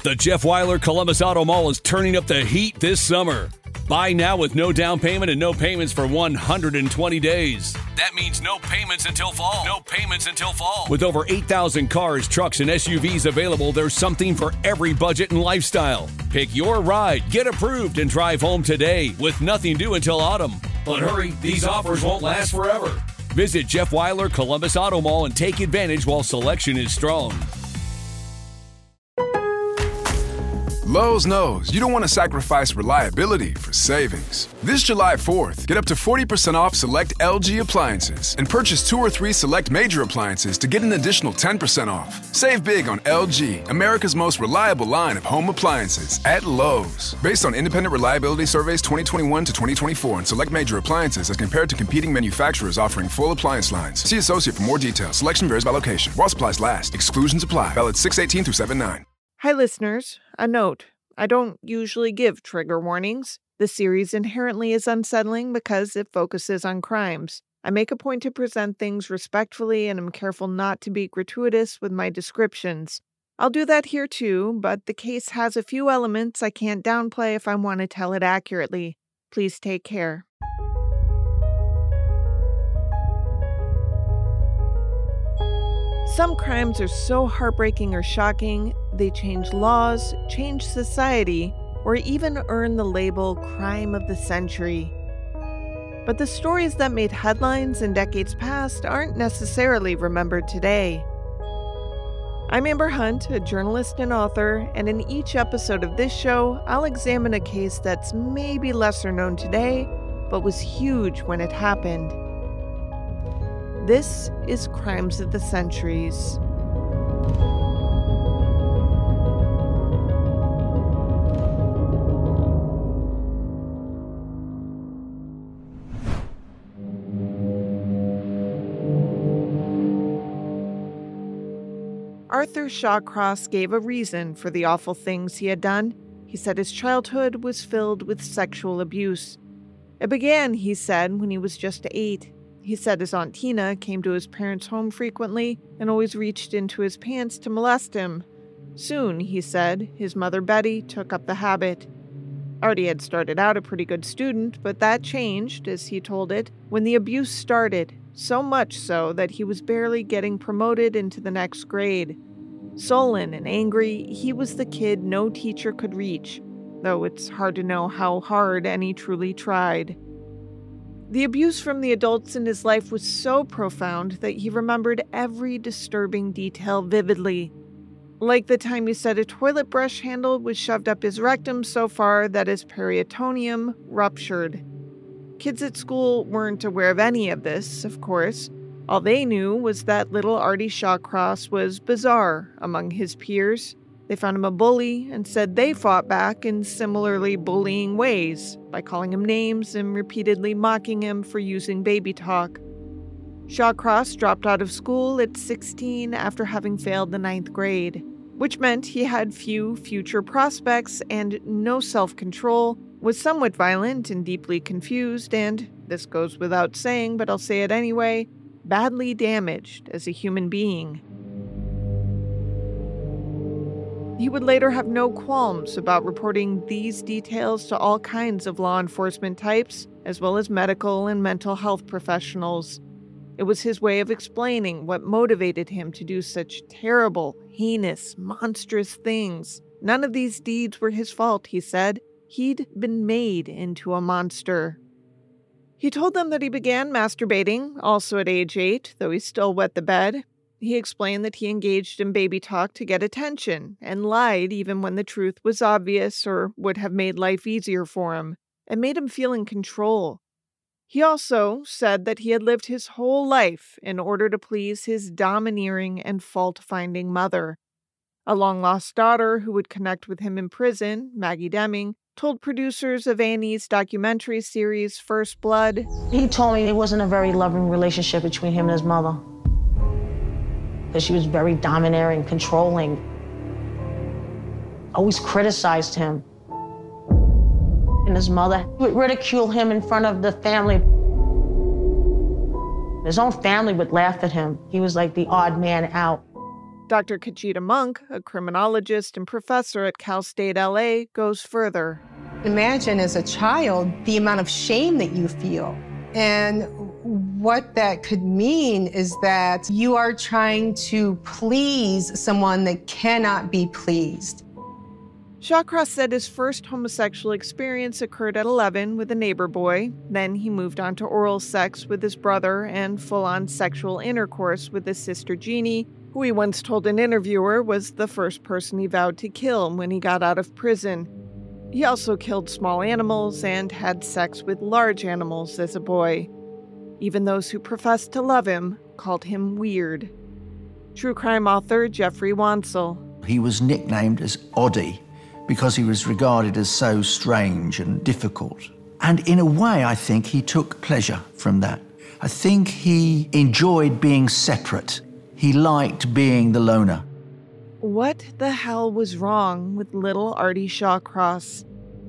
The Jeff Weiler Columbus Auto Mall is turning up the heat this summer. Buy now with no down payment and no payments for 120 days. That means no payments until fall. No payments until fall. With over 8,000 cars, trucks, and SUVs available, there's something for every budget and lifestyle. Pick your ride, get approved, and drive home today with nothing due until autumn. But hurry, these offers won't last forever. Visit Jeff Weiler Columbus Auto Mall and take advantage while selection is strong. Lowe's knows you don't want to sacrifice reliability for savings. This July 4th, get up to 40% off select LG appliances and purchase 2 or 3 select major appliances to get an additional 10% off. Save big on LG, America's most reliable line of home appliances at Lowe's. Based on independent reliability surveys 2021 to 2024 and select major appliances as compared to competing manufacturers offering full appliance lines. See associate for more details. Selection varies by location. While supplies last. Exclusions apply. Valid 6/18 through 7/9. Hi, listeners. A note. I don't usually give trigger warnings. The series inherently is unsettling because it focuses on crimes. I make a point to present things respectfully and am careful not to be gratuitous with my descriptions. I'll do that here too, but the case has a few elements I can't downplay if I want to tell it accurately. Please take care. Some crimes are so heartbreaking or shocking, they change laws, change society, or even earn the label crime of the century. But the stories that made headlines in decades past aren't necessarily remembered today. I'm Amber Hunt, a journalist and author, and in each episode of this show, I'll examine a case that's maybe lesser known today, but was huge when it happened. This is Crimes of the Centuries. Arthur Shawcross gave a reason for the awful things he had done. He said his childhood was filled with sexual abuse. It began, he said, when he was just 8. He said his Aunt Tina came to his parents' home frequently and always reached into his pants to molest him. Soon, he said, his mother Betty took up the habit. Artie had started out a pretty good student, but that changed, as he told it, when the abuse started, so much so that he was barely getting promoted into the next grade. Sullen and angry, he was the kid no teacher could reach, though it's hard to know how hard any truly tried. The abuse from the adults in his life was so profound that he remembered every disturbing detail vividly. Like the time he said a toilet brush handle was shoved up his rectum so far that his peritoneum ruptured. Kids at school weren't aware of any of this, of course. All they knew was that little Artie Shawcross was bizarre among his peers. They found him a bully and said they fought back in similarly bullying ways by calling him names and repeatedly mocking him for using baby talk. Shawcross dropped out of school at 16 after having failed the 9th grade, which meant he had few future prospects and no self-control, was somewhat violent and deeply confused, and, this goes without saying but I'll say it anyway, badly damaged as a human being. He would later have no qualms about reporting these details to all kinds of law enforcement types, as well as medical and mental health professionals. It was his way of explaining what motivated him to do such terrible, heinous, monstrous things. None of these deeds were his fault, he said. He'd been made into a monster. He told them that he began masturbating, also at age 8, though he still wet the bed. He explained that he engaged in baby talk to get attention and lied even when the truth was obvious or would have made life easier for him and made him feel in control. He also said that he had lived his whole life in order to please his domineering and fault-finding mother. A long-lost daughter who would connect with him in prison, Maggie Deming, told producers of A&E's documentary series First Blood, he told me it wasn't a very loving relationship between him and his mother. That she was very domineering, controlling, always criticized him. And his mother would ridicule him in front of the family. His own family would laugh at him. He was like the odd man out. Dr. Kachita Monk, a criminologist and professor at Cal State LA, goes further. Imagine as a child the amount of shame that you feel. And what that could mean is that you are trying to please someone that cannot be pleased. Shawcross said his first homosexual experience occurred at 11 with a neighbor boy. Then he moved on to oral sex with his brother and full-on sexual intercourse with his sister Jeannie, who he once told an interviewer was the first person he vowed to kill when he got out of prison. He also killed small animals and had sex with large animals as a boy. Even those who professed to love him called him weird. True crime author Jeffrey Wansel. He was nicknamed as Oddie because he was regarded as so strange and difficult. And in a way, I think he took pleasure from that. I think he enjoyed being separate. He liked being the loner. What the hell was wrong with little Artie Shawcross?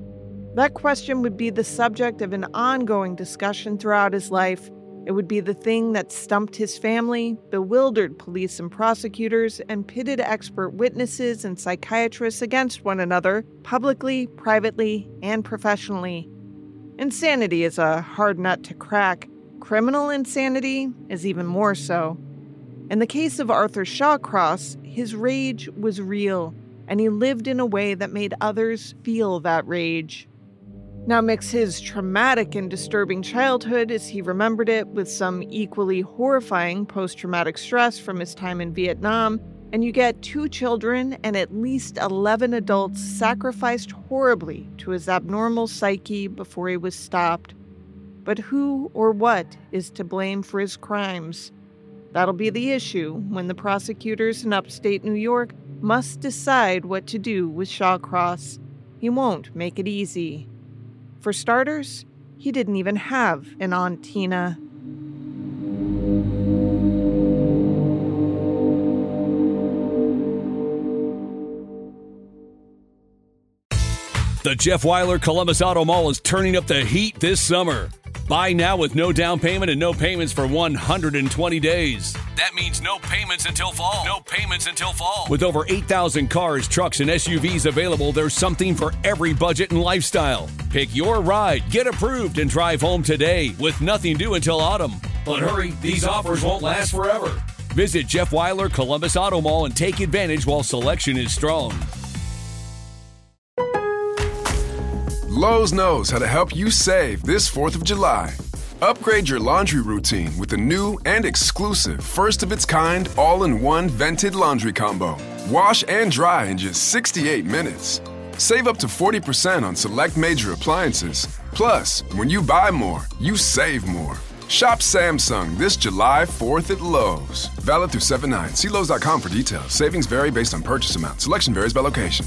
That question would be the subject of an ongoing discussion throughout his life. It would be the thing that stumped his family, bewildered police and prosecutors, and pitted expert witnesses and psychiatrists against one another, publicly, privately, and professionally. Insanity is a hard nut to crack. Criminal insanity is even more so. In the case of Arthur Shawcross, his rage was real, and he lived in a way that made others feel that rage. Now mix his traumatic and disturbing childhood as he remembered it with some equally horrifying post-traumatic stress from his time in Vietnam, and you get 2 children and at least 11 adults sacrificed horribly to his abnormal psyche before he was stopped. But who or what is to blame for his crimes? That'll be the issue when the prosecutors in upstate New York must decide what to do with Shawcross. He won't make it easy. For starters, he didn't even have an Aunt Tina. The Jeff Weiler Columbus Auto Mall is turning up the heat this summer. Buy now with no down payment and no payments for 120 days. That means no payments until fall. No payments until fall. With over 8,000 cars, trucks, and SUVs available, there's something for every budget and lifestyle. Pick your ride, get approved, and drive home today with nothing due until autumn. But hurry, these offers won't last forever. Visit Jeff Weiler Columbus Auto Mall and take advantage while selection is strong. Lowe's knows how to help you save this 4th of July. Upgrade your laundry routine with the new and exclusive first-of-its-kind all-in-one vented laundry combo. Wash and dry in just 68 minutes. Save up to 40% on select major appliances. Plus, when you buy more, you save more. Shop Samsung this July 4th at Lowe's. Valid through 7/9. See Lowe's.com for details. Savings vary based on purchase amount. Selection varies by location.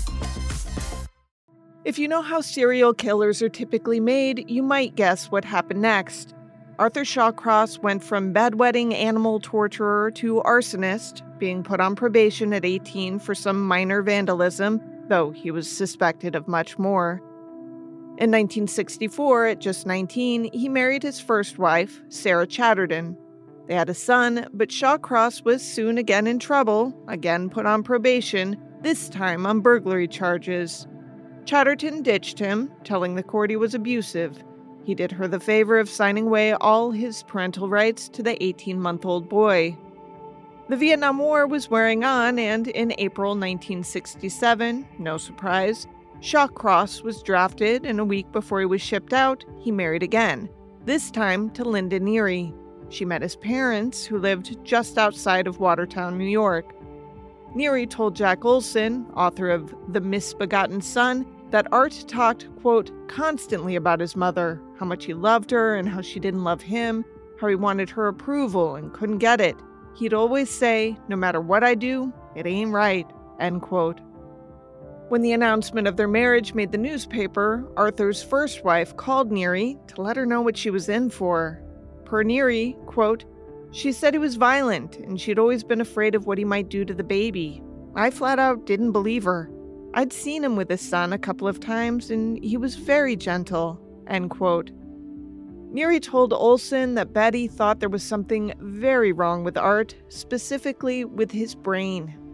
If you know how serial killers are typically made, you might guess what happened next. Arthur Shawcross went from bedwetting animal torturer to arsonist, being put on probation at 18 for some minor vandalism, though he was suspected of much more. In 1964, at just 19, he married his first wife, Sarah Chatterton. They had a son, but Shawcross was soon again in trouble, again put on probation, this time on burglary charges. Chatterton ditched him, telling the court he was abusive. He did her the favor of signing away all his parental rights to the 18-month-old boy. The Vietnam War was wearing on, and in April 1967, no surprise, Shawcross was drafted, and a week before he was shipped out, he married again, this time to Linda Neary. She met his parents, who lived just outside of Watertown, New York. Neary told Jack Olson, author of The Misbegotten Son, that Art talked, quote, constantly about his mother, how much he loved her and how she didn't love him, how he wanted her approval and couldn't get it. He'd always say, no matter what I do, it ain't right, end quote. When the announcement of their marriage made the newspaper, Arthur's first wife called Neary to let her know what she was in for. Per Neary, quote, she said he was violent, and she'd always been afraid of what he might do to the baby. I flat out didn't believe her. I'd seen him with his son a couple of times, and he was very gentle, end quote. Neary told Olson that Betty thought there was something very wrong with Art, specifically with his brain.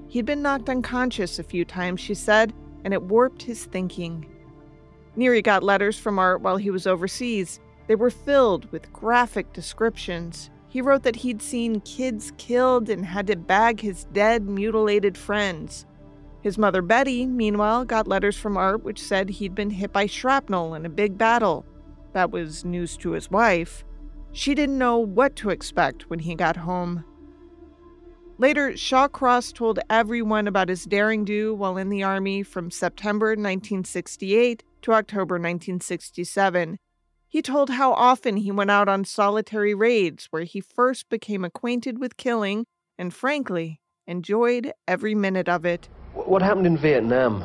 He'd been knocked unconscious a few times, she said, and it warped his thinking. Neary got letters from Art while he was overseas. They were filled with graphic descriptions. He wrote that he'd seen kids killed and had to bag his dead, mutilated friends. His mother, Betty, meanwhile, got letters from Art which said he'd been hit by shrapnel in a big battle. That was news to his wife. She didn't know what to expect when he got home. Later, Shawcross told everyone about his daring do while in the Army from September 1968 to October 1967. He told how often he went out on solitary raids where he first became acquainted with killing and, frankly, enjoyed every minute of it. What happened in Vietnam?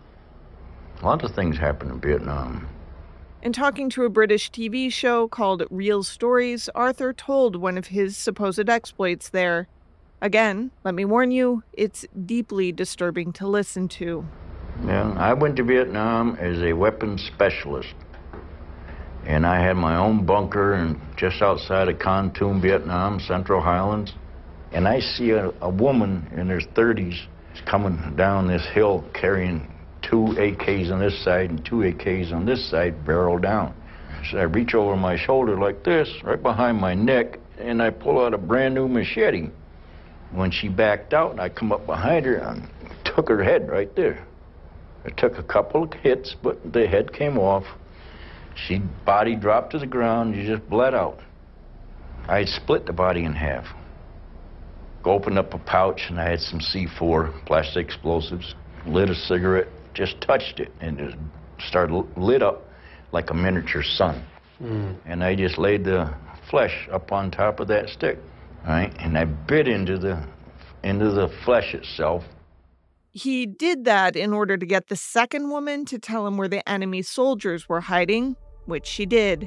A lot of things happened in Vietnam. In talking to a British TV show called Real Stories, Arthur told one of his supposed exploits there. Again, let me warn you, it's deeply disturbing to listen to. Yeah, I went to Vietnam as a weapons specialist. And I had my own bunker and just outside of Kon Tum, Vietnam, Central Highlands. And I see a woman in her 30s coming down this hill carrying 2 AKs on this side and 2 AKs on this side, barrel down. So I reach over my shoulder like this, right behind my neck, and I pull out a brand new machete. When she backed out, I come up behind her and took her head right there. It took a couple of hits, but the head came off. She body dropped to the ground, she just bled out. I split the body in half. Opened up a pouch and I had some C4, plastic explosives, lit a cigarette, just touched it and just started lit up like a miniature sun. And I just laid the flesh up on top of that stick, right? And I bit into the flesh itself. He did that in order to get the second woman to tell him where the enemy soldiers were hiding, which she did.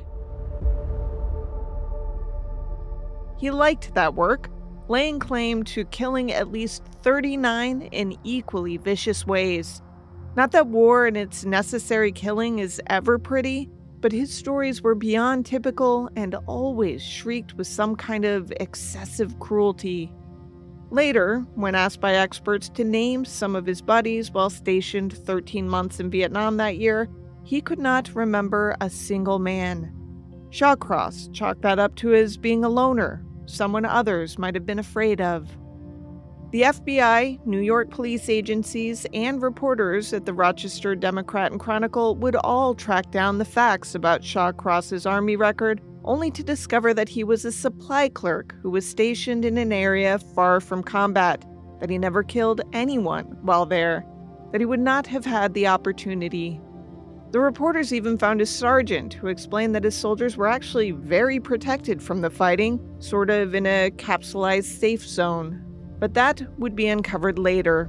He liked that work, laying claim to killing at least 39 in equally vicious ways. Not that war and its necessary killing is ever pretty, but his stories were beyond typical and always shrieked with some kind of excessive cruelty. Later, when asked by experts to name some of his buddies while stationed 13 months in Vietnam that year, he could not remember a single man. Shawcross chalked that up to his being a loner, someone others might have been afraid of. The FBI, New York police agencies, and reporters at the Rochester Democrat and Chronicle would all track down the facts about Shawcross's Army record, only to discover that he was a supply clerk who was stationed in an area far from combat, that he never killed anyone while there, that he would not have had the opportunity. The reporters even found a sergeant who explained that his soldiers were actually very protected from the fighting, sort of in a capsulized safe zone. But that would be uncovered later.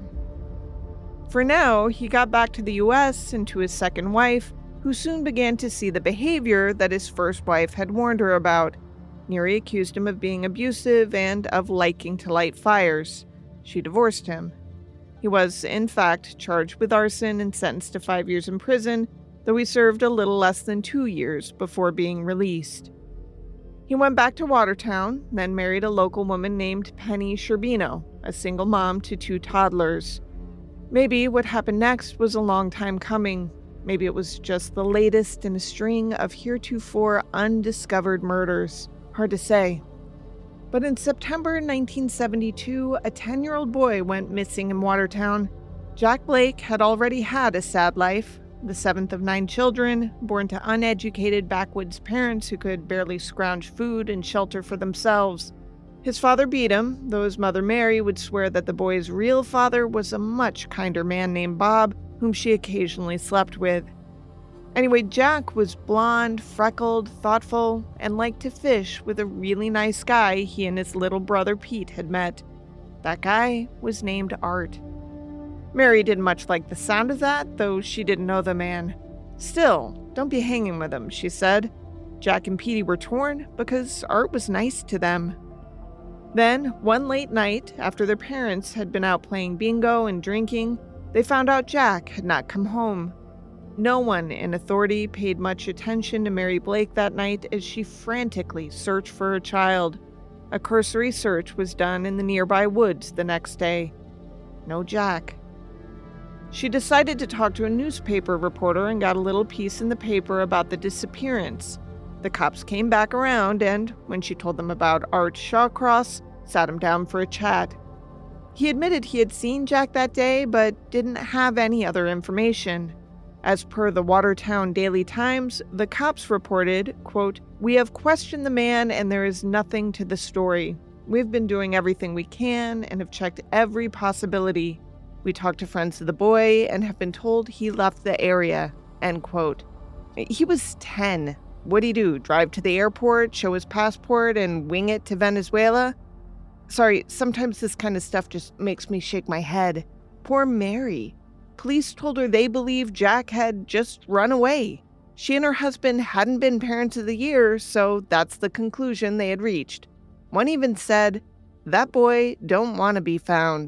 For now, he got back to the U.S. and to his second wife, who soon began to see the behavior that his first wife had warned her about. Neary accused him of being abusive and of liking to light fires. She divorced him. He was, in fact, charged with arson and sentenced to 5 years in prison, though he served a little less than 2 years before being released. He went back to Watertown, then married a local woman named Penny Sherbino, a single mom to 2 toddlers. Maybe what happened next was a long time coming. Maybe it was just the latest in a string of heretofore undiscovered murders. Hard to say. But in September 1972, a 10-year-old boy went missing in Watertown. Jack Blake had already had a sad life, the 7th of 9 children, born to uneducated backwoods parents who could barely scrounge food and shelter for themselves. His father beat him, though his mother Mary would swear that the boy's real father was a much kinder man named Bob, whom she occasionally slept with. Anyway, Jack was blonde, freckled, thoughtful, and liked to fish with a really nice guy he and his little brother Pete had met. That guy was named Art. Mary didn't much like the sound of that, though she didn't know the man. Still, don't be hanging with him, she said. Jack and Petey were torn because Art was nice to them. Then, one late night, after their parents had been out playing bingo and drinking, they found out Jack had not come home. No one in authority paid much attention to Mary Blake that night as she frantically searched for her child. A cursory search was done in the nearby woods the next day. no Jack. She decided to talk to a newspaper reporter and got a little piece in the paper about the disappearance. The cops came back around and, when she told them about Art Shawcross, sat him down for a chat. He admitted he had seen Jack that day, but didn't have any other information. As per the Watertown Daily Times, the cops reported, quote, "We have questioned the man and there is nothing to the story. We've been doing everything we can and have checked every possibility. We talked to friends of the boy and have been told he left the area," end quote. He was 10. What'd he do? Drive to the airport, show his passport, and wing it to Venezuela? Sorry, sometimes this kind of stuff just makes me shake my head. Poor Mary. Police told her they believed Jack had just run away. She and her husband hadn't been parents of the year, so that's the conclusion they had reached. One even said, "That boy don't want to be found."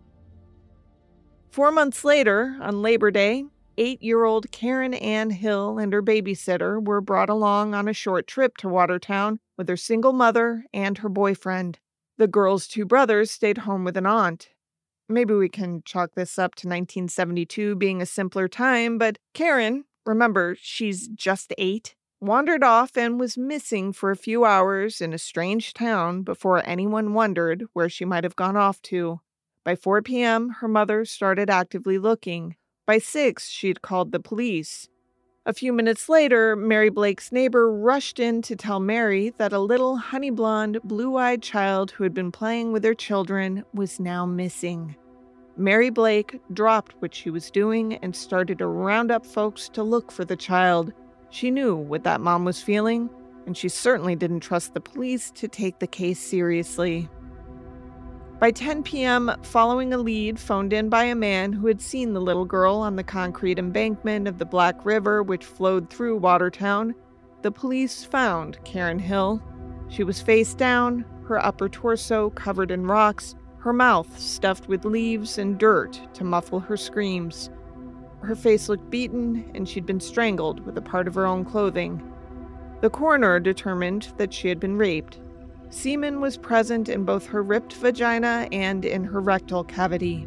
4 months later, on Labor Day, 8-year-old Karen Ann Hill and her babysitter were brought along on a short trip to Watertown with her single mother and her boyfriend. The girl's 2 brothers stayed home with an aunt. Maybe we can chalk this up to 1972 being a simpler time, but Karen, remember, she's just 8, wandered off and was missing for a few hours in a strange town before anyone wondered where she might have gone off to. By 4 p.m., her mother started actively looking. By 6, she'd called the police. A few minutes later, Mary Blake's neighbor rushed in to tell Mary that a little honey-blonde, blue-eyed child who had been playing with her children was now missing. Mary Blake dropped what she was doing and started to round up folks to look for the child. She knew what that mom was feeling, and she certainly didn't trust the police to take the case seriously. By 10 p.m., following a lead phoned in by a man who had seen the little girl on the concrete embankment of the Black River which flowed through Watertown, the police found Karen Hill. She was face down, her upper torso covered in rocks, her mouth stuffed with leaves and dirt to muffle her screams. Her face looked beaten, and she'd been strangled with a part of her own clothing. The coroner determined that she had been raped. Semen was present in both her ripped vagina and in her rectal cavity.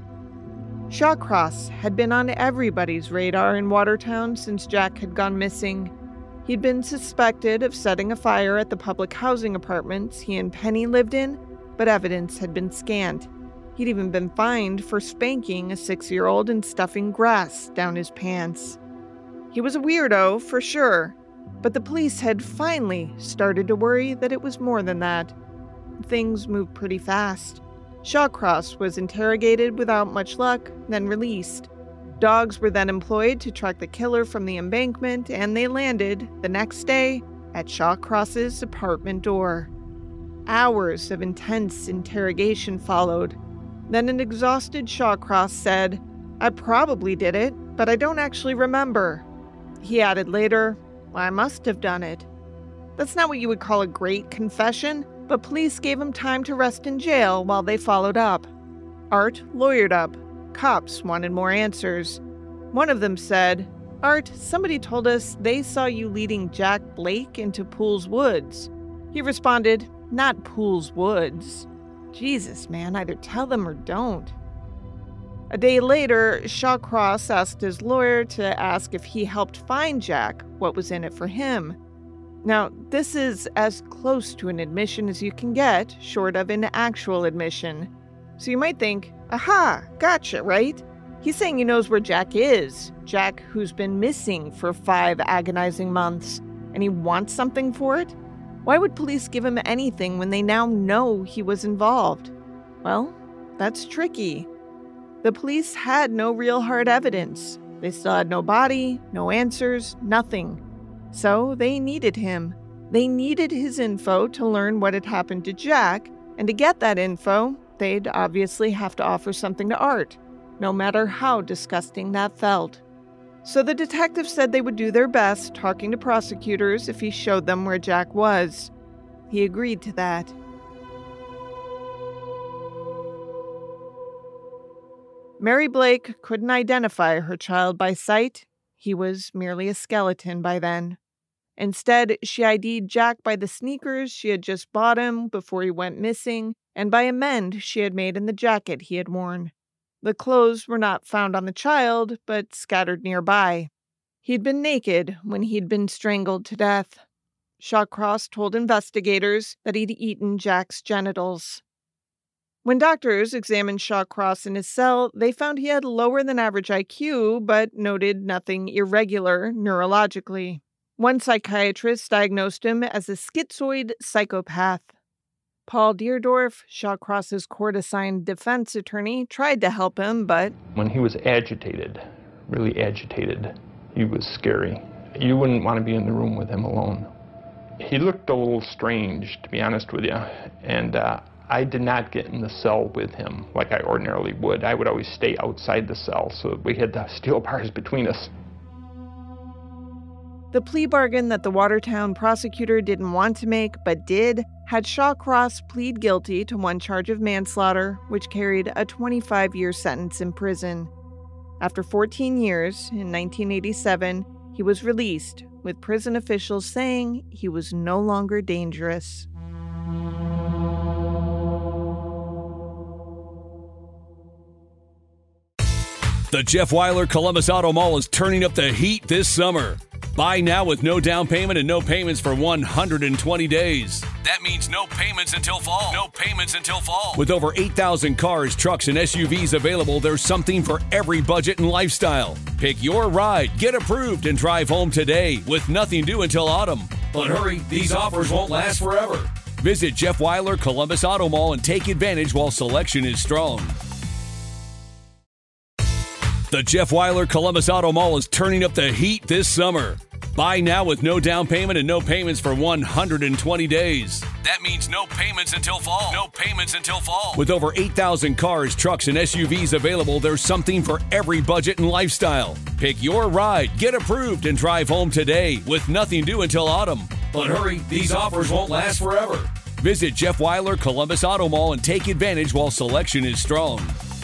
Shawcross had been on everybody's radar in Watertown since Jack had gone missing. He'd been suspected of setting a fire at the public housing apartments he and Penny lived in, but evidence had been scant. He'd even been fined for spanking a 6-year-old and stuffing grass down his pants. He was a weirdo, for sure. But the police had finally started to worry that it was more than that. Things moved pretty fast. Shawcross was interrogated without much luck, then released. Dogs were then employed to track the killer from the embankment, and they landed, the next day, at Shawcross's apartment door. Hours of intense interrogation followed. Then an exhausted Shawcross said, "I probably did it, but I don't actually remember." He added later, "I must have done it." That's not what you would call a great confession, but police gave him time to rest in jail while they followed up. Art lawyered up. Cops wanted more answers. One of them said, "Art, somebody told us they saw you leading Jack Blake into Pools Woods." He responded, "Not Pools Woods." Jesus, man, either tell them or don't. A day later, Shawcross asked his lawyer to ask if he helped find Jack, what was in it for him. Now, this is as close to an admission as you can get, short of an actual admission. So you might think, aha, gotcha, right? He's saying he knows where Jack is, Jack who's been missing for 5 agonizing months, and he wants something for it? Why would police give him anything when they now know he was involved? Well, that's tricky. The police had no real hard evidence. They still had no body, no answers, nothing. So they needed him. They needed his info to learn what had happened to Jack, and to get that info, they'd obviously have to offer something to Art, no matter how disgusting that felt. So the detectives said they would do their best talking to prosecutors if he showed them where Jack was. He agreed to that. Mary Blake couldn't identify her child by sight. He was merely a skeleton by then. Instead, she ID'd Jack by the sneakers she had just bought him before he went missing, and by a mend she had made in the jacket he had worn. The clothes were not found on the child, but scattered nearby. He'd been naked when he'd been strangled to death. Shawcross told investigators that he'd eaten Jack's genitals. When doctors examined Shawcross in his cell, they found he had lower than average IQ, but noted nothing irregular neurologically. One psychiatrist diagnosed him as a schizoid psychopath. Paul Deerdorf, Shawcross's court-assigned defense attorney, tried to help him, but when he was agitated, really agitated, he was scary. You wouldn't want to be in the room with him alone. He looked a little strange, to be honest with you, and I did not get in the cell with him like I ordinarily would. I would always stay outside the cell, so we had the steel bars between us. The plea bargain that the Watertown prosecutor didn't want to make, but did, had Shawcross plead guilty to one charge of manslaughter, which carried a 25-year sentence in prison. After 14 years, in 1987, he was released, with prison officials saying he was no longer dangerous. The Jeff Weiler Columbus Auto Mall is turning up the heat this summer. Buy now with no down payment and no payments for 120 days. That means no payments until fall. No payments until fall. With over 8,000 cars, trucks, and SUVs available, there's something for every budget and lifestyle. Pick your ride, get approved, and drive home today with nothing due until autumn. But hurry, these offers won't last forever. Visit Jeff Weiler Columbus Auto Mall and take advantage while selection is strong. The Jeff Weiler Columbus Auto Mall is turning up the heat this summer. Buy now with no down payment and no payments for 120 days. That means no payments until fall. No payments until fall. With over 8,000 cars, trucks, and SUVs available, there's something for every budget and lifestyle. Pick your ride, get approved, and drive home today with nothing due until autumn. But hurry, these offers won't last forever. Visit Jeff Weiler Columbus Auto Mall and take advantage while selection is strong.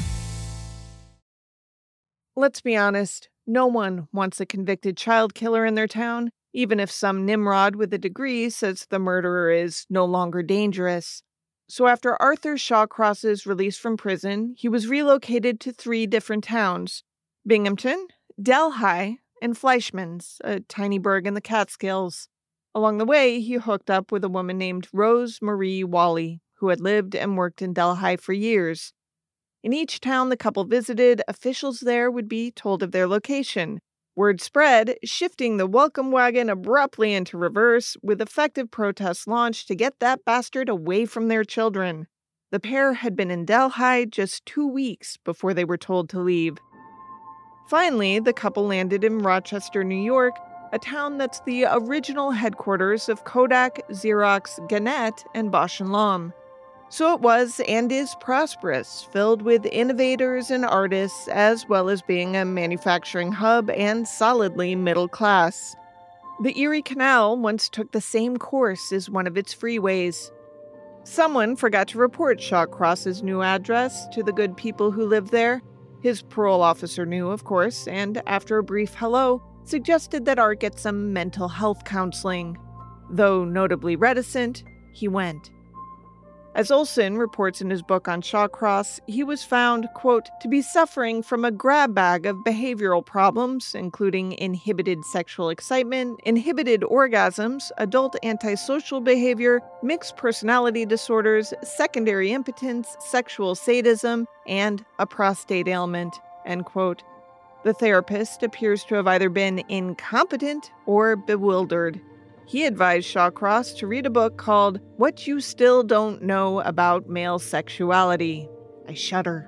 Let's be honest, no one wants a convicted child killer in their town, even if some Nimrod with a degree says the murderer is no longer dangerous. So after Arthur Shawcross's release from prison, he was relocated to 3 different towns: Binghamton, Delhi, and Fleischmanns, a tiny burg in the Catskills. Along the way, he hooked up with a woman named Rose Marie Wally, who had lived and worked in Delhi for years. In each town the couple visited, officials there would be told of their location. Word spread, shifting the welcome wagon abruptly into reverse, with effective protests launched to get that bastard away from their children. The pair had been in Delhi just 2 weeks before they were told to leave. Finally, the couple landed in Rochester, New York, a town that's the original headquarters of Kodak, Xerox, Gannett, and Bausch & Lomb. So it was and is prosperous, filled with innovators and artists, as well as being a manufacturing hub and solidly middle class. The Erie Canal once took the same course as one of its freeways. Someone forgot to report Shawcross's new address to the good people who lived there. His parole officer knew, of course, and after a brief hello, suggested that Art get some mental health counseling. Though notably reticent, he went. As Olson reports in his book on Shawcross, he was found, quote, to be suffering from a grab bag of behavioral problems, including inhibited sexual excitement, inhibited orgasms, adult antisocial behavior, mixed personality disorders, secondary impotence, sexual sadism, and a prostate ailment, end quote. The therapist appears to have either been incompetent or bewildered. He advised Shawcross to read a book called What You Still Don't Know About Male Sexuality. I shudder.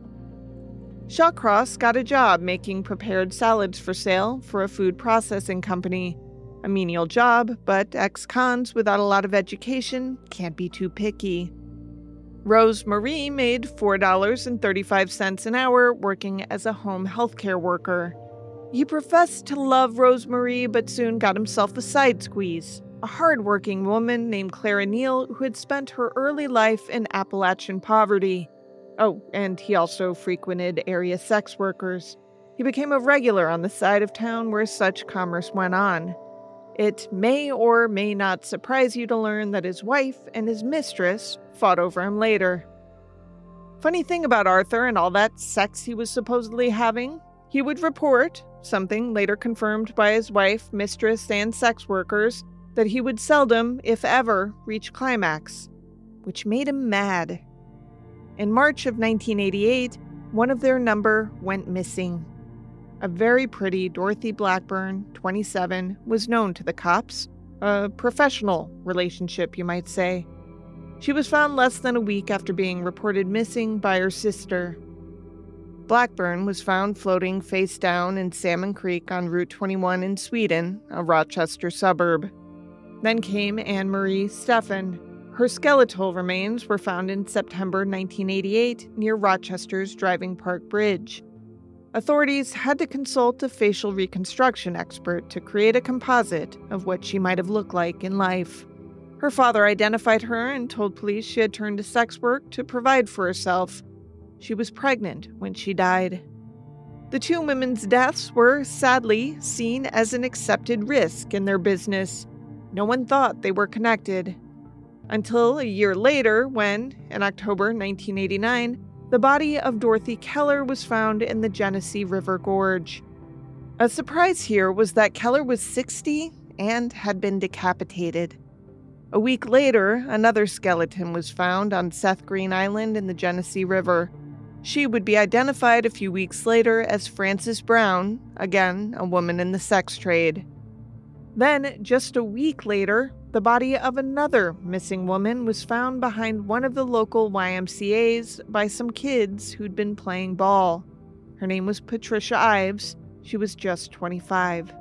Shawcross got a job making prepared salads for sale for a food processing company. A menial job, but ex-cons without a lot of education can't be too picky. Rose Marie made $4.35 an hour working as a home healthcare worker. He professed to love Rose Marie, but soon got himself a side squeeze, a hard-working woman named Clara Neal who had spent her early life in Appalachian poverty. Oh, and he also frequented area sex workers. He became a regular on the side of town where such commerce went on. It may or may not surprise you to learn that his wife and his mistress fought over him later. Funny thing about Arthur and all that sex he was supposedly having, he would report, something later confirmed by his wife, mistress, and sex workers, that he would seldom, if ever, reach climax, which made him mad. In March of 1988, one of their number went missing. A very pretty Dorothy Blackburn, 27, was known to the cops. A professional relationship, you might say. She was found less than a week after being reported missing by her sister. Blackburn was found floating face down in Salmon Creek on Route 21 in Sweden, a Rochester suburb. Then came Anne-Marie Steffen. Her skeletal remains were found in September 1988 near Rochester's Driving Park Bridge. Authorities had to consult a facial reconstruction expert to create a composite of what she might have looked like in life. Her father identified her and told police she had turned to sex work to provide for herself. She was pregnant when she died. The two women's deaths were, sadly, seen as an accepted risk in their business. No one thought they were connected. Until a year later when, in October 1989, the body of Dorothy Keller was found in the Genesee River Gorge. A surprise here was that Keller was 60 and had been decapitated. A week later, another skeleton was found on Seth Green Island in the Genesee River. She would be identified a few weeks later as Frances Brown, again a woman in the sex trade. Then, just a week later, the body of another missing woman was found behind one of the local YMCAs by some kids who'd been playing ball. Her name was Patricia Ives. She was just 25.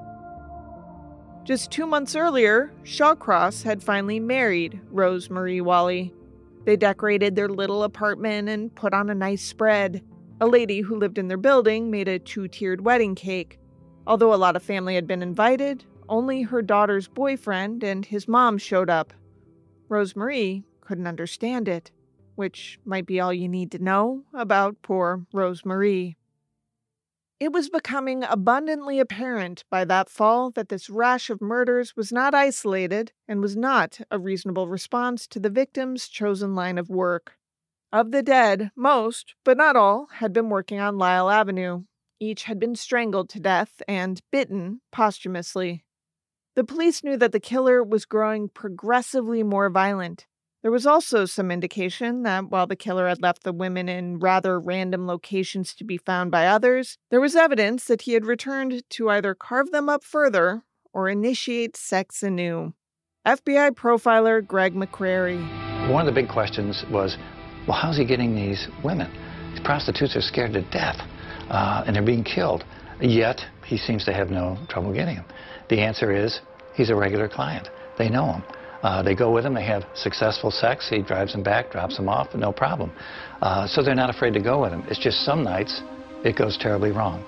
Just 2 months earlier, Shawcross had finally married Rose Marie Wally. They decorated their little apartment and put on a nice spread. A lady who lived in their building made a 2-tiered wedding cake. Although a lot of family had been invited, only her daughter's boyfriend and his mom showed up. Rose Marie couldn't understand it, which might be all you need to know about poor Rose Marie. It was becoming abundantly apparent by that fall that this rash of murders was not isolated and was not a reasonable response to the victim's chosen line of work. Of the dead, most, but not all, had been working on Lyell Avenue. Each had been strangled to death and bitten posthumously. The police knew that the killer was growing progressively more violent. There was also some indication that while the killer had left the women in rather random locations to be found by others, there was evidence that he had returned to either carve them up further or initiate sex anew. FBI profiler Greg McCrary. One of the big questions was, well, how's he getting these women? These prostitutes are scared to death, and they're being killed. Yet, he seems to have no trouble getting them. The answer is, he's a regular client. They know him. They go with him, they have successful sex, he drives them back, drops them off, no problem. So they're not afraid to go with him. It's just some nights it goes terribly wrong.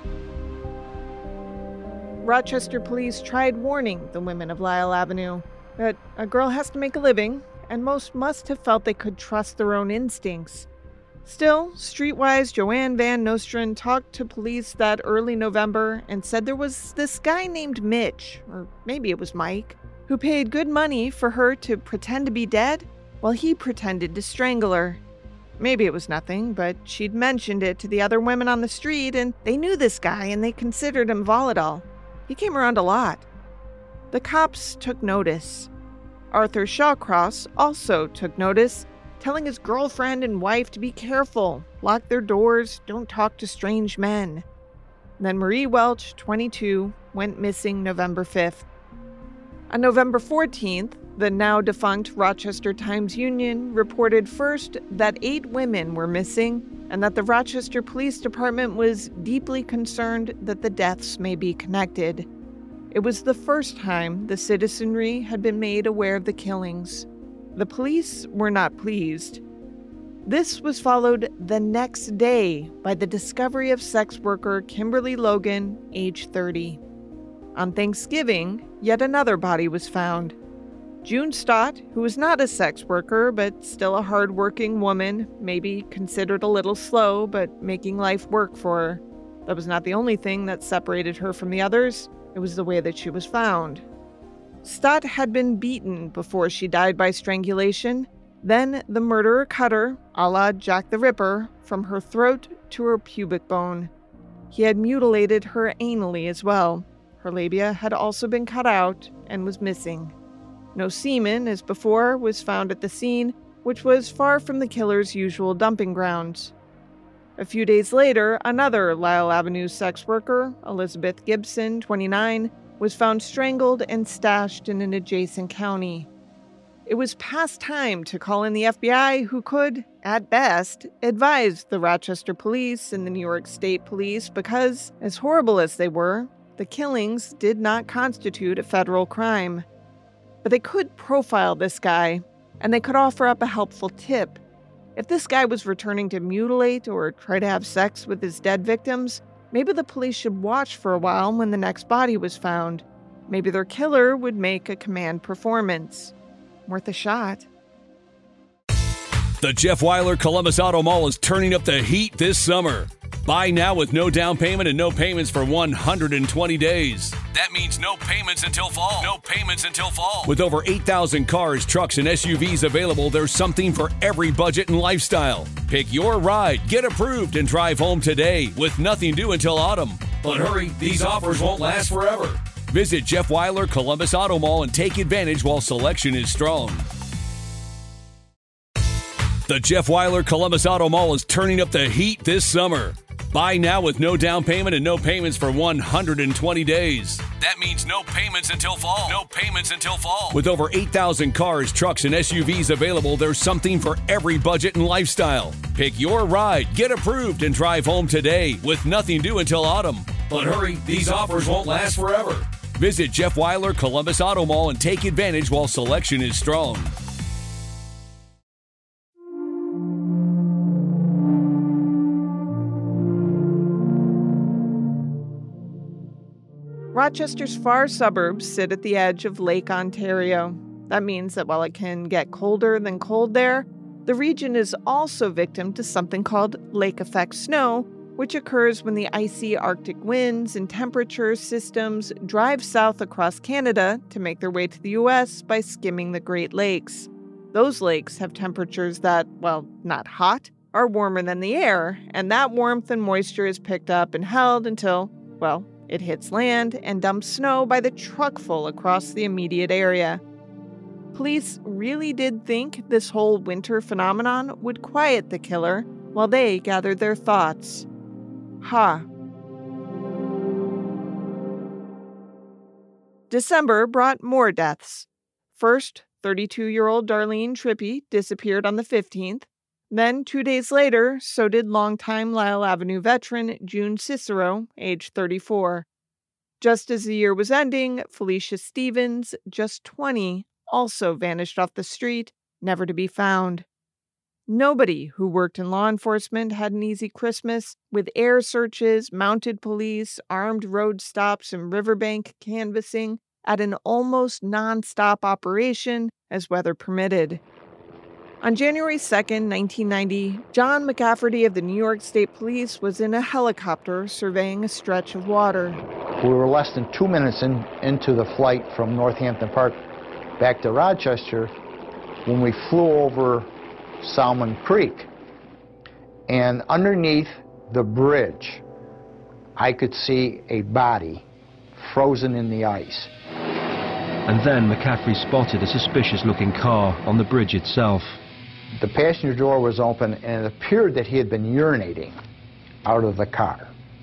Rochester police tried warning the women of Lyell Avenue that a girl has to make a living, and most must have felt they could trust their own instincts. Still, streetwise Joanne Van Nostrand talked to police that early November and said there was this guy named Mitch, or maybe it was Mike, who paid good money for her to pretend to be dead while he pretended to strangle her. Maybe it was nothing, but she'd mentioned it to the other women on the street, and they knew this guy and they considered him volatile. He came around a lot. The cops took notice. Arthur Shawcross also took notice, telling his girlfriend and wife to be careful, lock their doors, don't talk to strange men. Then Marie Welch, 22, went missing November 5th. On November 14th, the now-defunct Rochester Times-Union reported first that 8 women were missing and that the Rochester Police Department was deeply concerned that the deaths may be connected. It was the first time the citizenry had been made aware of the killings. The police were not pleased. This was followed the next day by the discovery of sex worker Kimberly Logan, age 30. On Thanksgiving, yet another body was found. June Stott, who was not a sex worker but still a hard-working woman, maybe considered a little slow but making life work for her. That was not the only thing that separated her from the others. It was the way that she was found. Stott had been beaten before she died by strangulation, Then the murderer cut her, a la Jack the Ripper, from her throat to her pubic bone. He had mutilated her anally as well. Her labia had also been cut out and was missing. No semen, as before, was found at the scene, which was far from the killer's usual dumping grounds. A few days later, another Lyell Avenue sex worker, Elizabeth Gibson, 29, was found strangled and stashed in an adjacent county. It was past time to call in the FBI, who could, at best, advise the Rochester police and the New York State Police because, as horrible as they were, the killings did not constitute a federal crime. But they could profile this guy, and they could offer up a helpful tip. If this guy was returning to mutilate or try to have sex with his dead victims, maybe the police should watch for a while when the next body was found. Maybe their killer would make a command performance. Worth a shot. The Jeff Weiler Columbus Auto Mall is turning up the heat this summer. Buy now with no down payment and no payments for 120 days. That means no payments until fall. No payments until fall. With over 8,000 cars, trucks, and SUVs available, there's something for every budget and lifestyle. Pick your ride, get approved, and drive home today with nothing due until autumn. But hurry, these offers won't last forever. Visit Jeff Weiler Columbus Auto Mall and take advantage while selection is strong. The Jeff Weiler Columbus Auto Mall is turning up the heat this summer. Buy now with no down payment and no payments for 120 days. That means no payments until fall. No payments until fall. With over 8,000 cars, trucks, and SUVs available, there's something for every budget and lifestyle. Pick your ride, get approved, and drive home today with nothing due until autumn. But hurry, these offers won't last forever. Visit Jeff Weiler Columbus Auto Mall and take advantage while selection is strong. Rochester's far suburbs sit at the edge of Lake Ontario. That means that while it can get colder than cold there, the region is also victim to something called lake effect snow, which occurs when the icy Arctic winds and temperature systems drive south across Canada to make their way to the U.S. by skimming the Great Lakes. Those lakes have temperatures that, well, not hot, are warmer than the air, and that warmth and moisture is picked up and held until, well, it hits land and dumps snow by the truckful across the immediate area. Police really did think this whole winter phenomenon would quiet the killer while they gathered their thoughts. December brought more deaths. First, 32-year-old Darlene Trippi disappeared on the 15th. Then, 2 days later, so did longtime Lyell Avenue veteran June Cicero, age 34. Just as the year was ending, Felicia Stevens, just 20, also vanished off the street, never to be found. Nobody who worked in law enforcement had an easy Christmas, with air searches, mounted police, armed road stops, and riverbank canvassing at an almost non-stop operation as weather permitted. On January 2nd, 1990, John McCafferty of the New York State Police was in a helicopter surveying a stretch of water. We were less than 2 minutes into the flight from Northampton Park back to Rochester when we flew over Salmon Creek. And underneath the bridge, I could see a body frozen in the ice. And then McCaffrey spotted a suspicious-looking car on the bridge itself. The passenger door was open, and it appeared that he had been urinating out of the car.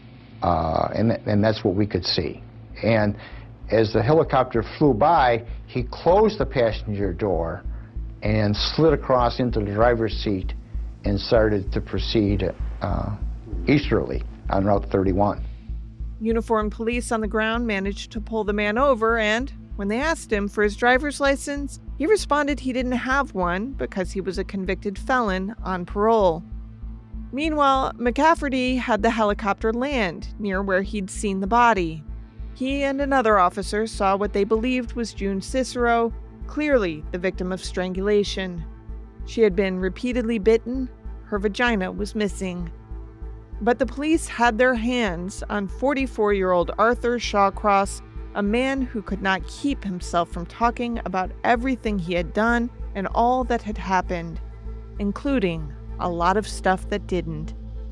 And that's what we could see. And as the helicopter flew by, he closed the passenger door and slid across into the driver's seat and started to proceed easterly on Route 31. Uniformed police on the ground managed to pull the man over, and when they asked him for his driver's license, he responded he didn't have one because he was a convicted felon on parole. Meanwhile, McCafferty had the helicopter land near where he'd seen the body. He and another officer saw what they believed was June Cicero, clearly the victim of strangulation. She had been repeatedly bitten. Her vagina was missing. But the police had their hands on 44-year-old Arthur Shawcross, a man who could not keep himself from talking about everything he had done and all that had happened, including a lot of stuff that didn't.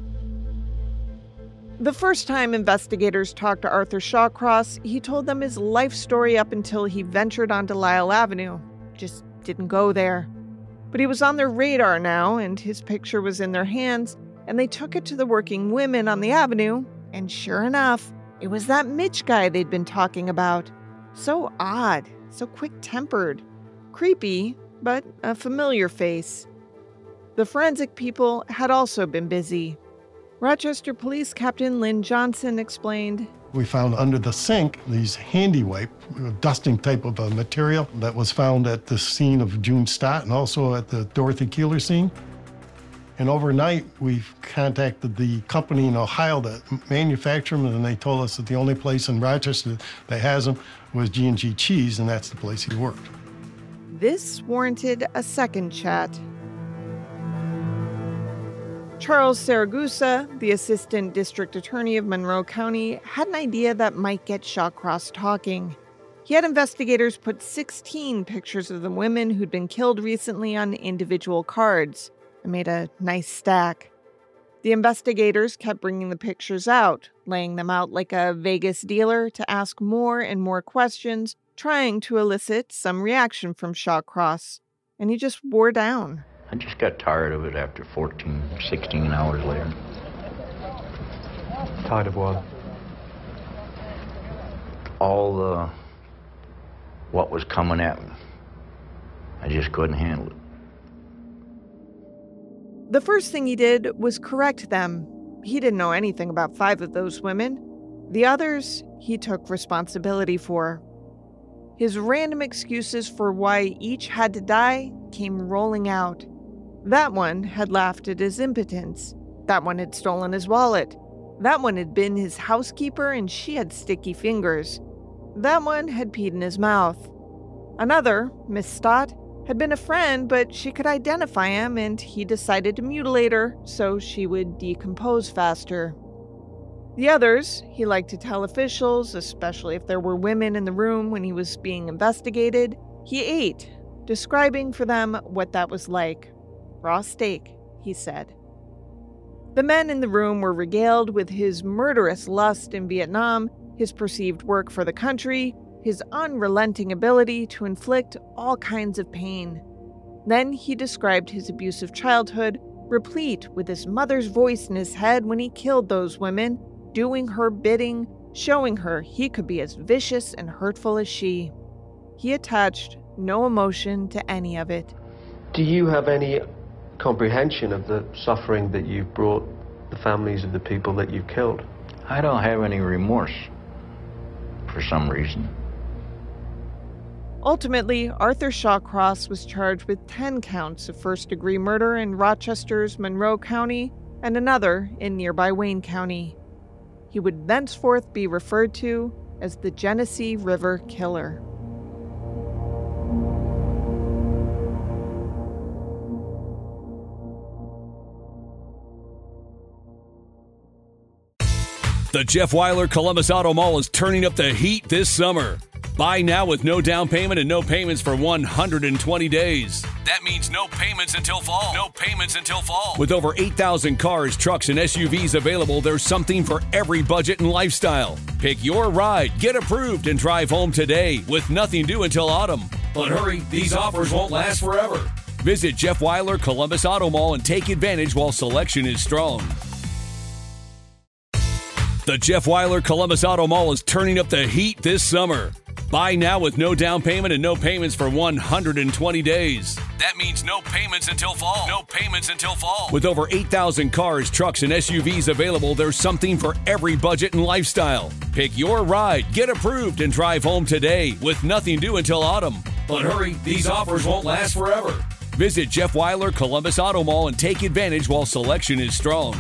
The first time investigators talked to Arthur Shawcross, he told them his life story up until he ventured onto Lyell Avenue. Just didn't go there. But he was on their radar now, and his picture was in their hands, and they took it to the working women on the avenue, and sure enough, it was that Mitch guy they'd been talking about. So odd, so quick-tempered, creepy, but a familiar face. The forensic people had also been busy. Rochester Police Captain Lynn Johnson explained, "We found under the sink these handy wipe, dusting type of material that was found at the scene of June Stott and also at the Dorothy Keeler scene. And overnight, we contacted the company in Ohio that manufactured them, and they told us that the only place in Rochester that has them was G&G Cheese, and that's the place he worked." This warranted a second chat. Charles Saragusa, the assistant district attorney of Monroe County, had an idea that might get Shawcross talking. He had investigators put 16 pictures of the women who'd been killed recently on individual cards and made a nice stack. The investigators kept bringing the pictures out, laying them out like a Vegas dealer to ask more and more questions, trying to elicit some reaction from Shawcross, and he just wore down. I just got tired of it after 14, 16 hours later. Tired of what? All what was coming at me. I just couldn't handle it. The first thing he did was correct them. He didn't know anything about 5 of those women. The others, he took responsibility for. His random excuses for why each had to die came rolling out. That one had laughed at his impotence. That one had stolen his wallet. That one had been his housekeeper and she had sticky fingers. That one had peed in his mouth. Another, Miss Stott, had been a friend, but she could identify him and he decided to mutilate her so she would decompose faster. The others, he liked to tell officials, especially if there were women in the room when he was being investigated, he ate, describing for them what that was like. Raw steak, he said. The men in the room were regaled with his murderous lust in Vietnam, his perceived work for the country, his unrelenting ability to inflict all kinds of pain. Then he described his abusive childhood, replete with his mother's voice in his head when he killed those women, doing her bidding, showing her he could be as vicious and hurtful as she. He attached no emotion to any of it. Do you have any comprehension of the suffering that you've brought the families of the people that you've killed? I don't have any remorse for some reason. Ultimately, Arthur Shawcross was charged with 10 counts of first-degree murder in Rochester's Monroe County and another in nearby Wayne County. He would thenceforth be referred to as the Genesee River Killer. The Jeff Weiler Columbus Auto Mall is turning up the heat this summer. Buy now with no down payment and no payments for 120 days. That means no payments until fall. No payments until fall. With over 8,000 cars, trucks, and SUVs available, there's something for every budget and lifestyle. Pick your ride, get approved, and drive home today with nothing due until autumn. But hurry, these offers won't last forever. Visit Jeff Weiler Columbus Auto Mall and take advantage while selection is strong. The Jeff Weiler Columbus Auto Mall is turning up the heat this summer. Buy now with no down payment and no payments for 120 days. That means no payments until fall. No payments until fall. With over 8,000 cars, trucks, and SUVs available, there's something for every budget and lifestyle. Pick your ride, get approved, and drive home today with nothing due until autumn. But hurry, these offers won't last forever. Visit Jeff Weiler Columbus Auto Mall and take advantage while selection is strong.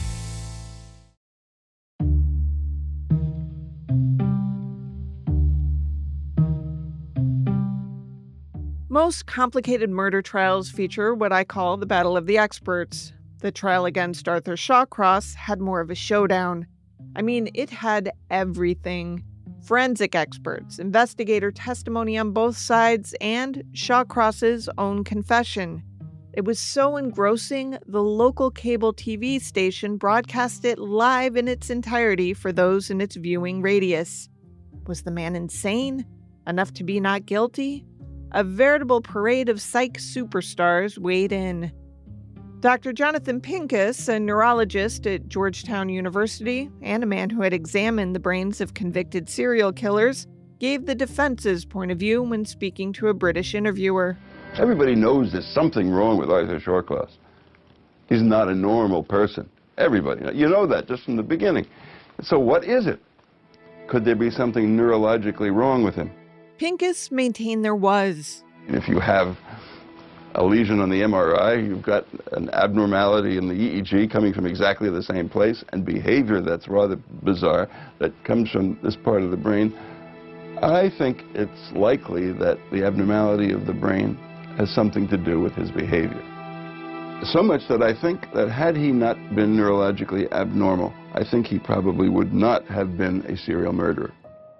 Most complicated murder trials feature what I call the battle of the experts. The trial against Arthur Shawcross had more of a showdown. I mean, it had everything. forensic experts, investigator testimony on both sides, and Shawcross's own confession. It was so engrossing, the local cable TV station broadcast it live in its entirety for those in its viewing radius. Was the man insane? Enough to be not guilty? A veritable parade of psych superstars weighed in. Dr. Jonathan Pincus, a neurologist at Georgetown University and a man who had examined the brains of convicted serial killers, gave the defense's point of view when speaking to a British interviewer. Everybody knows there's something wrong with Arthur Shawcross. He's not a normal person. Everybody. You know that just from the beginning. So what is it? Could there be something neurologically wrong with him? Pincus maintained there was. If you have a lesion on the MRI, you've got an abnormality in the EEG coming from exactly the same place, and behavior that's rather bizarre that comes from this part of the brain. I think it's likely that the abnormality of the brain has something to do with his behavior. So much that I think that had he not been neurologically abnormal, I think he probably would not have been a serial murderer.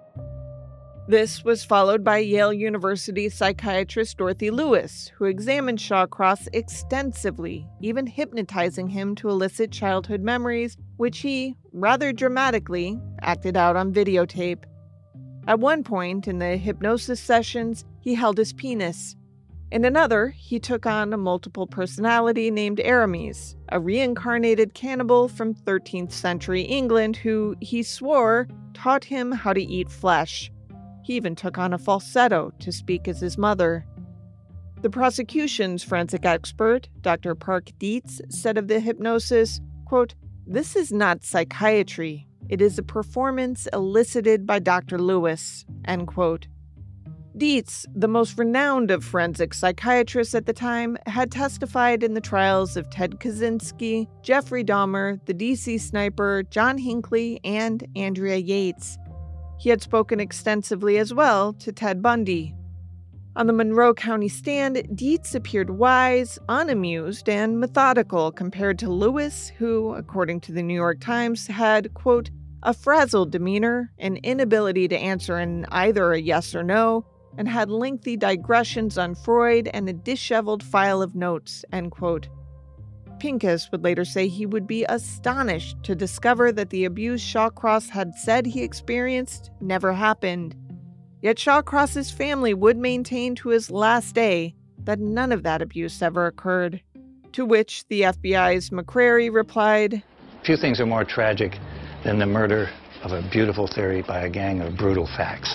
This was followed by Yale University psychiatrist Dorothy Lewis, who examined Shawcross extensively, even hypnotizing him to elicit childhood memories, which he, rather dramatically, acted out on videotape. At one point in the hypnosis sessions, he held his penis. In another, he took on a multiple personality named Aramis, a reincarnated cannibal from 13th century England who, he swore, taught him how to eat flesh. He even took on a falsetto to speak as his mother. The prosecution's forensic expert, Dr. Park Dietz, said of the hypnosis, quote, "This is not psychiatry. It is a performance elicited by Dr. Lewis," end quote. Dietz, the most renowned of forensic psychiatrists at the time, had testified in the trials of Ted Kaczynski, Jeffrey Dahmer, the DC Sniper, John Hinckley, and Andrea Yates. He had spoken extensively as well to Ted Bundy. On the Monroe County stand, Dietz appeared wise, unamused, and methodical compared to Lewis, who, according to the New York Times, had, quote, a frazzled demeanor, an inability to answer in either a yes or no, and had lengthy digressions on Freud and a disheveled file of notes, end quote. Pincus would later say he would be astonished to discover that the abuse Shawcross had said he experienced never happened. Yet Shawcross's family would maintain to his last day that none of that abuse ever occurred. To which the FBI's McCrary replied, "Few things are more tragic than the murder of a beautiful theory by a gang of brutal facts."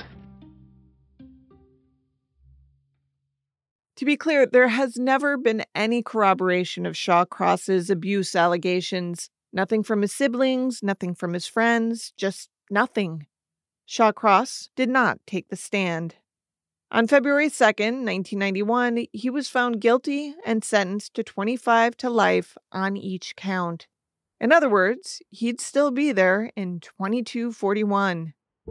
To be clear, there has never been any corroboration of Shawcross's abuse allegations. Nothing from his siblings, nothing from his friends, just nothing. Shawcross did not take the stand. On February 2nd, 1991, he was found guilty and sentenced to 25 to life on each count. In other words, he'd still be there in 2241.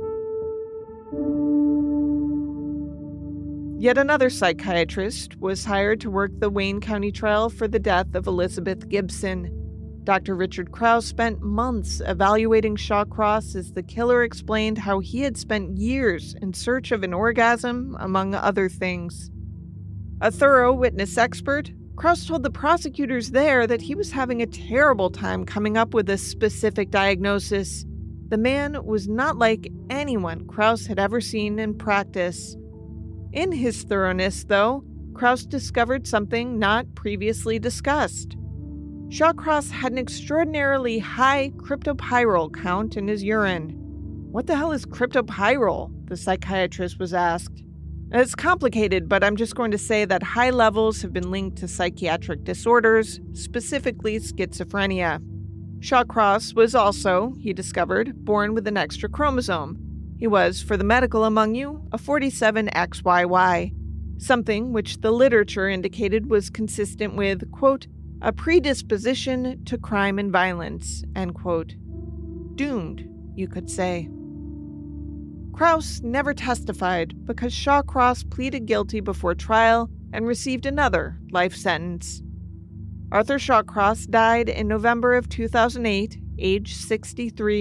Yet another psychiatrist was hired to work the Wayne County trial for the death of Elizabeth Gibson. Dr. Richard Krause spent months evaluating Shawcross as the killer explained how he had spent years in search of an orgasm, among other things. A thorough witness expert, Krause told the prosecutors there that he was having a terrible time coming up with a specific diagnosis. The man was not like anyone Krause had ever seen in practice. In his thoroughness, though, Krause discovered something not previously discussed. Shawcross had an extraordinarily high cryptopyrrole count in his urine. What the hell is cryptopyrrole? The psychiatrist was asked. It's complicated, but I'm just going to say that high levels have been linked to psychiatric disorders, specifically schizophrenia. Shawcross was also, he discovered, born with an extra chromosome. He was, for the medical among you, a 47XYY, something which the literature indicated was consistent with, quote, a predisposition to crime and violence, end quote. Doomed, you could say. Krause never testified because Shawcross pleaded guilty before trial and received another life sentence. Arthur Shawcross died in November of 2008, age 63,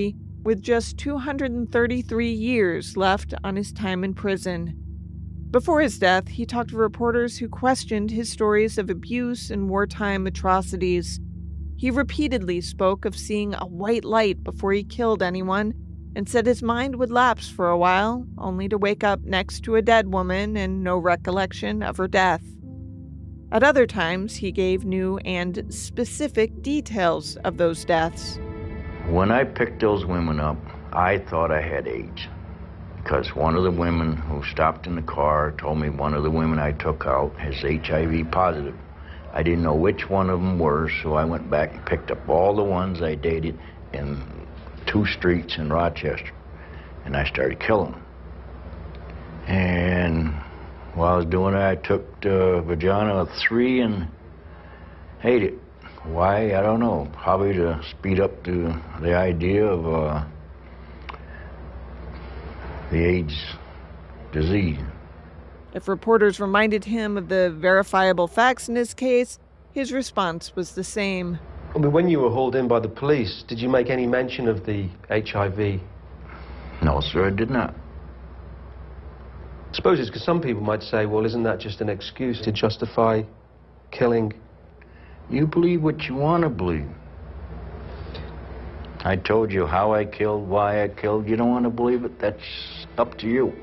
with just 233 years left on his time in prison. Before his death, he talked to reporters who questioned his stories of abuse and wartime atrocities. He repeatedly spoke of seeing a white light before he killed anyone, and said his mind would lapse for a while, only to wake up next to a dead woman and no recollection of her death. At other times, he gave new and specific details of those deaths. When I picked those women up, I thought I had AIDS. Because one of the women who stopped in the car told me one of the women I took out is HIV positive. I didn't know which one of them were, so I went back and picked up all the ones I dated in 2 streets in Rochester, and I started killing them. And while I was doing it, I took the vagina of 3 and ate it. Why? I don't know. Probably to speed up the idea of the AIDS disease. If reporters reminded him of the verifiable facts in his case, his response was the same. I mean, when you were hauled in by the police, did you make any mention of the HIV? No, sir, I did not. I suppose it's because some people might say, well, isn't that just an excuse to justify killing? You believe what you want to believe. I told you how I killed, why I killed. You don't want to believe it? That's up to you.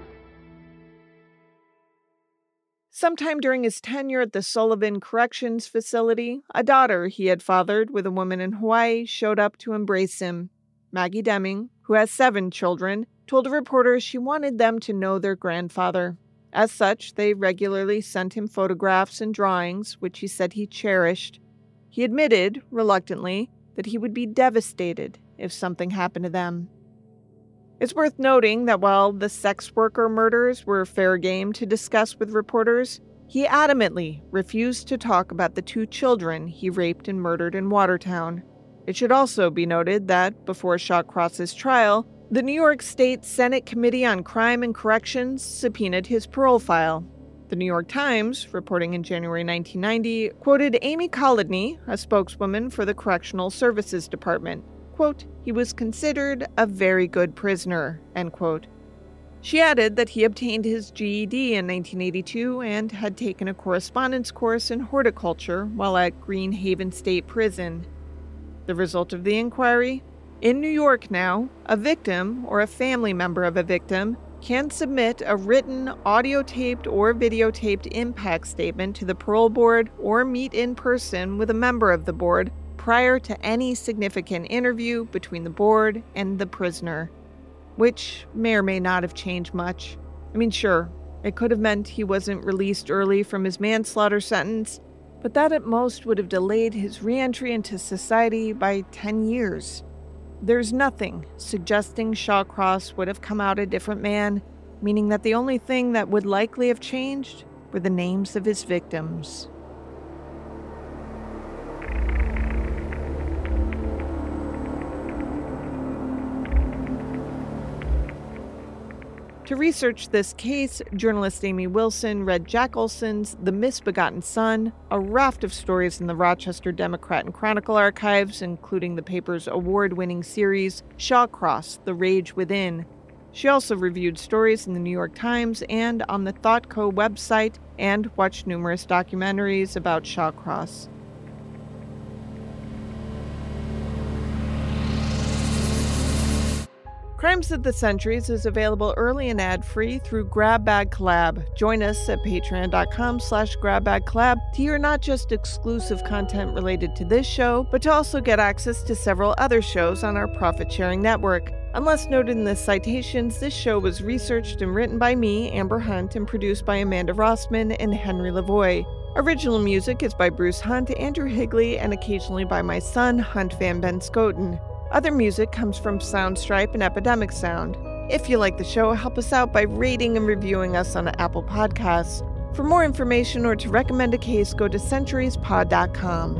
Sometime during his tenure at the Sullivan Corrections Facility, a daughter he had fathered with a woman in Hawaii showed up to embrace him. Maggie Deming, who has 7 children, told a reporter she wanted them to know their grandfather. As such, they regularly sent him photographs and drawings, which he said he cherished. He admitted, reluctantly, that he would be devastated if something happened to them. It's worth noting that while the sex worker murders were fair game to discuss with reporters, he adamantly refused to talk about the 2 children he raped and murdered in Watertown. It should also be noted that, before Shawcross's trial, the New York State Senate Committee on Crime and Corrections subpoenaed his parole file. The New York Times, reporting in January 1990, quoted Amy Colodny, a spokeswoman for the Correctional Services Department. Quote, "He was considered a very good prisoner," end quote. She added that he obtained his GED in 1982 and had taken a correspondence course in horticulture while at Green Haven State Prison. The result of the inquiry? In New York now, a victim or a family member of a victim can submit a written, audio-taped, or videotaped impact statement to the parole board or meet in person with a member of the board prior to any significant interview between the board and the prisoner, which may or may not have changed much. I mean, sure, it could have meant he wasn't released early from his manslaughter sentence, but that at most would have delayed his re-entry into society by 10 years. There's nothing suggesting Shawcross would have come out a different man, meaning that the only thing that would likely have changed were the names of his victims. To research this case, journalist Amy Wilson read Jack Olson's The Misbegotten Son, a raft of stories in the Rochester Democrat and Chronicle archives, including the paper's award-winning series, Shawcross, The Rage Within. She also reviewed stories in the New York Times and on the ThoughtCo website, and watched numerous documentaries about Shawcross. Crimes of the Centuries is available early and ad-free through Grab Bag Collab. Join us at patreon.com/GrabBagCollab to hear not just exclusive content related to this show, but to also get access to several other shows on our profit-sharing network. Unless noted in the citations, this show was researched and written by me, Amber Hunt, and produced by Amanda Rossman and Henry Lavoie. Original music is by Bruce Hunt, Andrew Higley, and occasionally by my son, Hunt Van Ben Scoten. Other music comes from Soundstripe and Epidemic Sound. If you like the show, help us out by rating and reviewing us on Apple Podcasts. For more information or to recommend a case, go to centuriespod.com.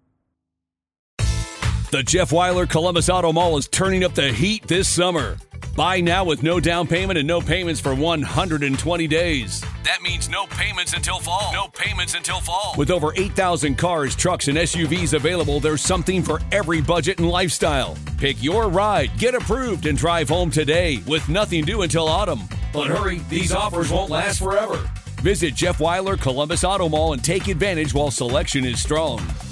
The Jeff Weiler Columbus Auto Mall is turning up the heat this summer. Buy now with no down payment and no payments for 120 days. That means no payments until fall. No payments until fall. With over 8,000 cars, trucks, and SUVs available, there's something for every budget and lifestyle. Pick your ride, get approved, and drive home today with nothing due until autumn. But hurry, these offers won't last forever. Visit Jeff Weiler Columbus Auto Mall and take advantage while selection is strong.